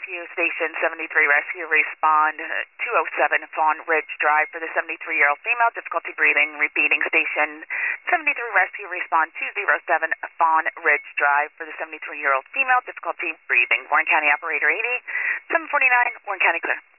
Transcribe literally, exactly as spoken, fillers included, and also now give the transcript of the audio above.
Rescue, Station seventy-three Rescue, respond two oh seven Fawn Ridge Drive for the seventy-three-year-old female, difficulty breathing. Repeating, Station seventy-three Rescue, respond two oh seven Fawn Ridge Drive for the seventy-three-year-old female, difficulty breathing. Warren County Operator eighty, seven forty-nine, Warren County clear.